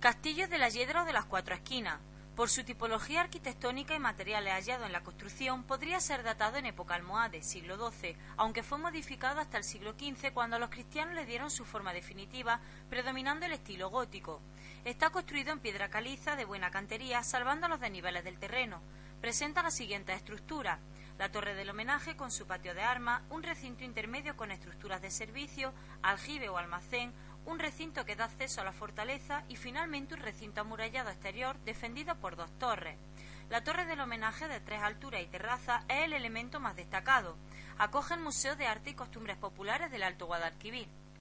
Castillo de la Yedra o de las Cuatro Esquinas. Por su tipología arquitectónica y materiales hallados en la construcción, podría ser datado en época almohade, siglo XII, aunque fue modificado hasta el siglo XV cuando los cristianos le dieron su forma definitiva, predominando el estilo gótico. Está construido en piedra caliza de buena cantería, salvando los desniveles del terreno. Presenta las siguientes estructuras: la torre del homenaje con su patio de armas, un recinto intermedio con estructuras de servicio, aljibe o almacén, un recinto que da acceso a la fortaleza y finalmente un recinto amurallado exterior defendido por dos torres. La torre del homenaje de 3 alturas y terraza es el elemento más destacado. Acoge el Museo de Arte y Costumbres Populares del Alto Guadalquivir.